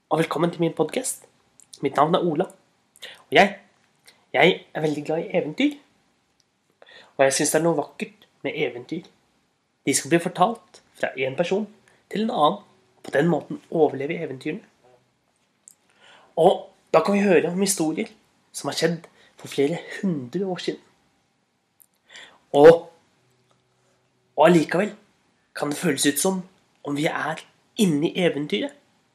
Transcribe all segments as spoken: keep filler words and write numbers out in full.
og velkommen til min podcast. Mitt navn er Ola, og jeg, jeg er veldig glad i eventyr. Og jeg synes det er noe vakkert med eventyr. De skal bli fortalt fra en person til en annen, og på den måten overleve eventyrene. Og da kan vi høre om historier som har skjedd for flere hundre år siden. Og, og allikevel kan det føles ut som om vi er inne i eventyret.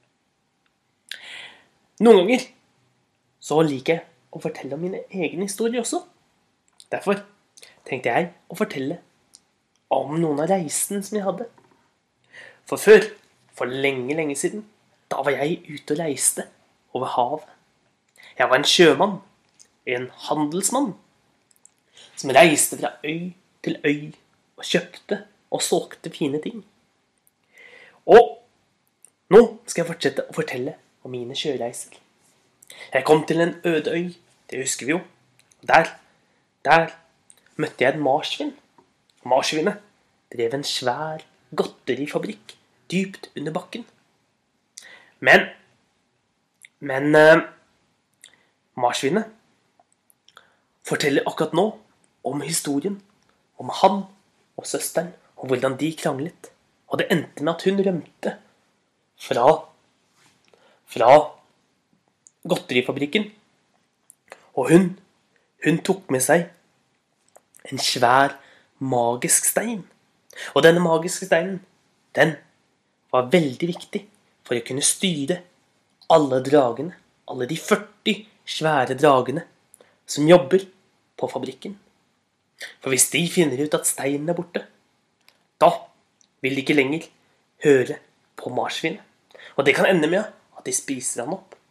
Noen ganger så liker jeg å fortelle om mine egne historier også. Derfor tenkte jeg å fortelle om noen av reisene som jeg hadde. For før, for lenge, lenge siden, da var jeg ute og reiste over havet. Jeg var en sjømann, en handelsmann, som reiste fra øy til øy og kjøpte og solgte fine ting. Og nå skal jeg fortsette å fortelle om mine sjøreiser. Jeg kom til en øde øy, det husker vi jo. Der, der møtte jeg en marsvin. Marsvinet drev en svær godterifabrikk dypt under bakken. Men, men uh, marsvinet forteller akkurat nå om historien om han og søsteren, og hvordan de kranglet. Og det endte med at hun rømte fra, fra godterifabrikken. Og hun, hun tok med seg en svær magisk stein. Og denne magiske steinen, den var veldig viktig for å kunne styre alle dragene, alle de førti svære dragene som jobber på fabrikken. For hvis de finner ut at steinen er borte, da vil de ikke lenger høre på marsvinet. Og det kan ende med at de spiser han opp.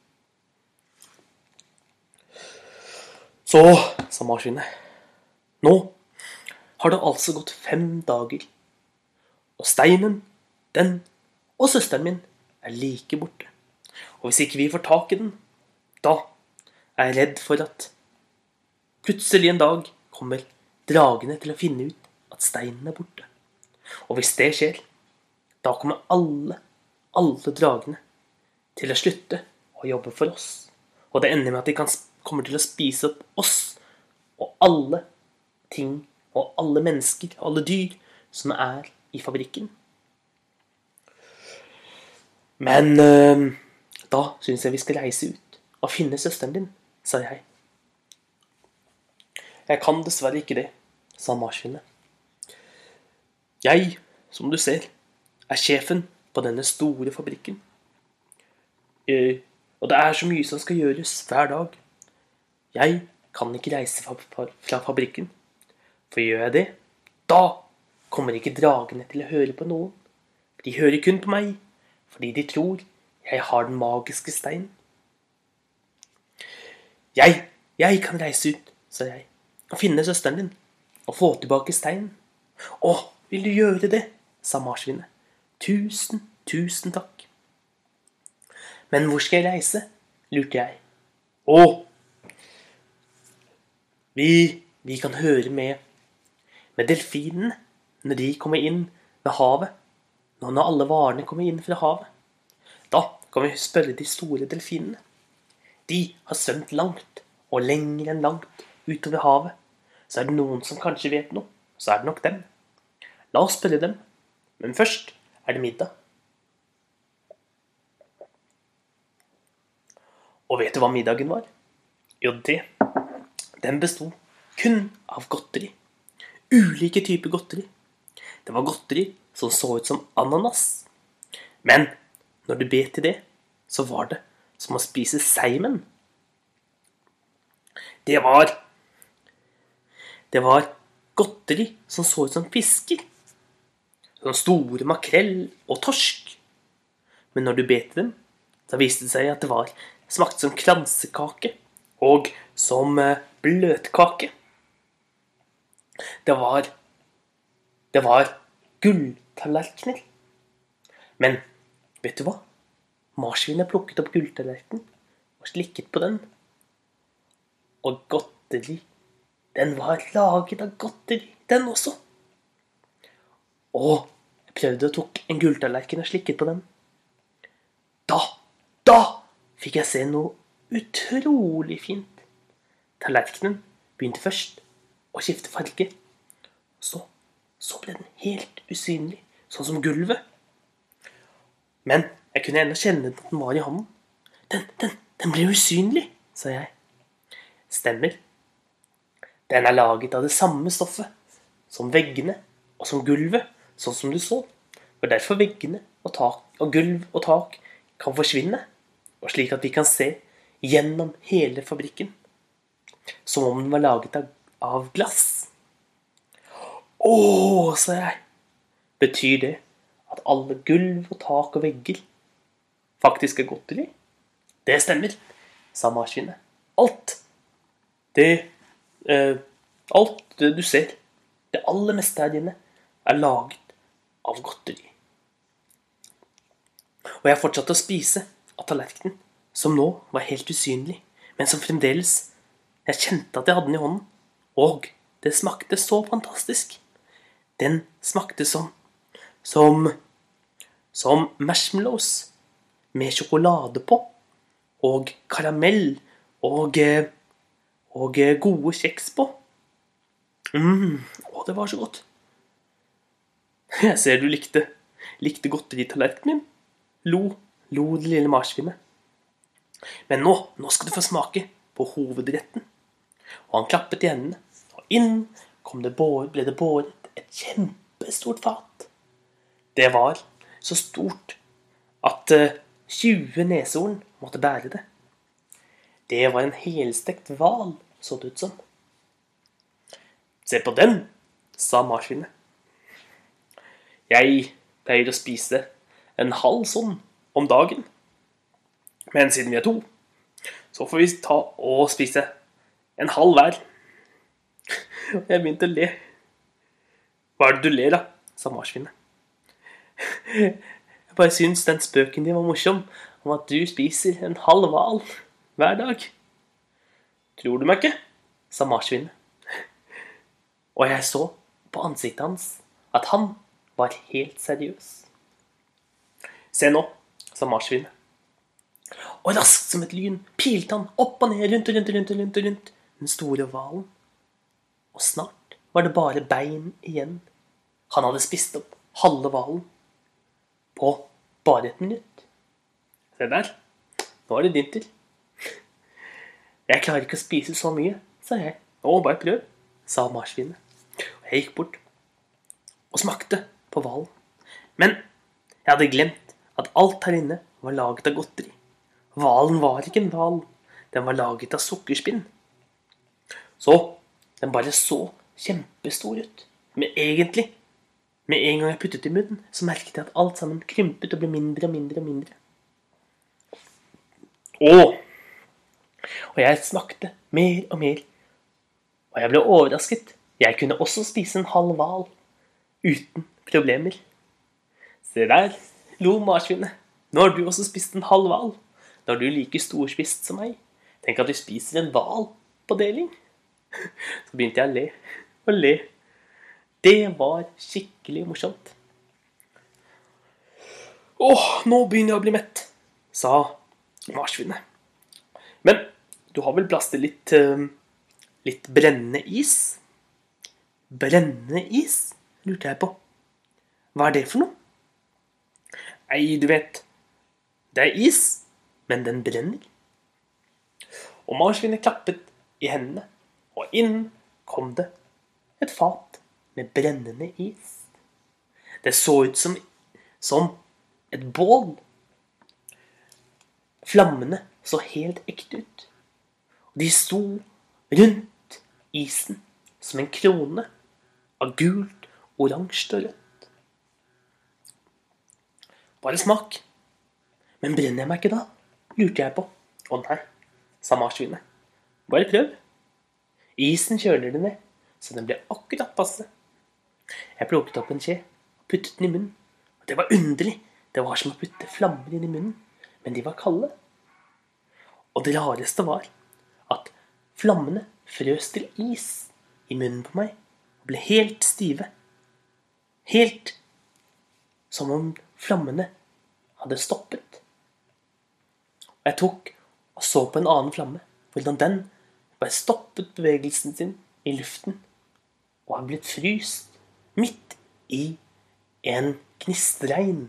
Så, sa marsvinet, nå har det altså gått fem dager, og steinen, den og søsteren min er like borte. Og hvis ikke vi får tak i den, da er jeg redd for at plutselig en dag kommer dragene til å finne ut at steinen er borte. Og hvis det skjer, da kommer alle, alle dragene til å slutte å jobbe for oss. Og det ender med at de kan, kommer til å spise opp oss og alle ting og alle mennesker, alle dyr som er i fabrikken. Men øh, da synes jeg vi skal reise ut og finne søsteren din, sa jeg. Jeg kan dessverre ikke det, sa marsvinet. Jeg, som du ser, er sjefen på denne store fabrikken. Eh, og det er så mye som skal gjøres hver dag. Jeg kan ikke reise fra fabrikken. For gjør jeg det, da kommer ikke dragene til å høre på noen. De hører kun på meg, fordi de tror jeg har den magiske steinen. Jeg, jeg kan reise ut, sa jeg, og finne søsteren din, og få tilbake steinen. Å, vil du gjøre det, sa marsvinet. Tusen, tusen takk. Men hvor skal jeg reise, lurte jeg. Å, vi, vi kan høre med, med delfinene, når de kommer inn ved havet, når alle varene kommer inn fra havet. Da kan vi spørre de store delfinene. De har svømt langt, og lenger enn langt utover havet. Så er det noen som kanskje vet noe, så er det nok dem. La oss spørre dem, men først er det middag. Og vet du hva middagen var? Jo, det, den bestod kun av godteri. Ulike typer godteri. Det var godteri som så ut som ananas. Men når du bet i det, så var det som å spise seimen. Det var Det var godteri som så ut som fisker. Sånn store makrell og torsk. Men når du bet i dem, så viste det seg at det var smakt som kransekake og som bløtkake. Det var Det var gulltallerkener. Men vet du hva? Marsvinet plukket opp gulltallerkenen og slikket på den. Og godteri, den var laget av godteri, den også. Og jeg prøvde å tok en gulltallerken og slikket på den. Da, da fikk jeg se noe utrolig fint. Tallerkenen begynte først å skifte farge. Så, så ble den helt usynlig, sånn som gulvet. Men jeg kunne ennå kjenne at den var i hånden. Den, den, den ble usynlig, sa jeg. Stemmer. Den er laget av det samme stoffet, som veggene og som gulvet, sånn som du så. Og derfor veggene og, tak, og gulv og tak kan forsvinne, og slik at vi kan se gjennom hele fabrikken, som om den var laget av, av glass. Åh, sa jeg. Betyr det at alle gulv og tak og vegger faktisk er godteri? Det stemmer, sa marsvinet. Alt. Det, eh, alt det du ser, det aller meste her inne, er laget av godteri. Og jeg fortsatte å spise av tallerkenen, som nå var helt usynlig, men som fremdeles, jeg kjente at jeg hadde den i hånden, og det smakte så fantastisk. Den smakte som, som, som marshmallows, med sjokolade på, og karamell, og, og gode kjeks på. Mm, å, det var så godt. Jeg ser du likte, likte godteri-tallerkenen min. Lo, lo det lille marsvinet. Men nå, nå skal du få smake på hovedretten. Og han klappet i hendene, og inn kom det båret, ble det båret et kjempestort fat. Det var så stort at uh, tjue neshorn måtte bære det. Det var en helstekt hval, så det ut som. Se på den, sa marsvinet. Jeg pleier å spise en halv sånn om dagen. Men siden vi er to, så får vi ta og spise en halv hver. Jeg begynte å le. Hva er det du ler da, sa marsvinet. Jeg bare synes den spøken din var morsom, om at du spiser en halv hval hver dag. Tror du meg ikke, sa marsvinet. Og jeg så på ansiktet hans at han var helt seriøs. Se nå, sa marsvinet. Og raskt som et lyn pilte han opp og ned, rundt og rundt og rundt og rundt, og rundt den store hvalen. Og snart var det bare bein igjen. Han hadde spist opp halve hvalen på bare et minutt. Se der, nå er det din tur. Jeg klarer ikke å spise så mye, sa jeg. Å, bare prøv, sa marsvinet. Og jeg gikk bort og smakte på hvalen. Men jeg hadde glemt at alt her inne var laget av godteri. Hvalen var ikke en hval, den var laget av sukkerspinn. Så den bare så kjempestor ut. Men egentlig, med en gang jeg puttet i munnen, så merket jeg at alt sammen krympet og ble mindre og mindre og mindre. Åh! Og jeg smakte mer og mer. Og jeg ble overrasket. Jeg kunne også spise en halv hval, uten problemer. Se der, lo marsvinet. Nå har du også spist en halv hval. Nå er du like storspist som meg. Tenk at du spiser en hval på deling. Så begynte jeg å le og le. Det var skikkelig morsomt. Åh, nå begynner jeg å bli mett, sa marsvinet. Men du har vel plass til litt, uh, litt brennende is? Brennende is, lurte jeg på. Hva er det for noe? Nei, du vet, det er is, men den brenner. Og marsvinet klappet i hendene, og inn kom det et fat med brennende is. Det så ut som, som et bål. Flammene så helt ekte ut. Og de sto rundt isen som en krone av gult, oransje og rødt. Bare smak. Men brenner jeg meg ikke da? Lurte jeg på. Å nei, sa marsvinet. Bare prøv. Isen kjøler det ned, så den ble akkurat passe. Jeg plukket opp en skje og puttet den i munnen. Og det var underlig. Det var som å putte flammer inn i munnen, men de var kalde. Og det rareste var at flammene frøs til is i munnen på meg og ble helt stive. Helt som om flammene hadde stoppet. Og jeg tok og så på en annen flamme, hvordan den bare stoppet bevegelsen sin i luften, og har blitt fryst midt i en gnistregn.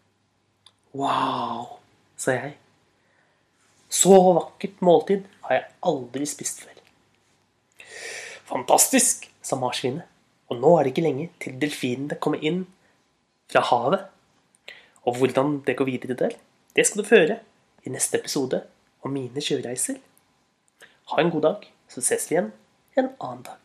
Wow, sa jeg. Så vakkert måltid har jeg aldri spist før. Fantastisk, sa marsvinet. Og nå er det ikke lenge til delfinene kommer inn fra havet. Og hvordan det går videre der, det skal du føre i neste episode om mine sjøreiser. Ha en god dag, så ses vi igjen en annen dag.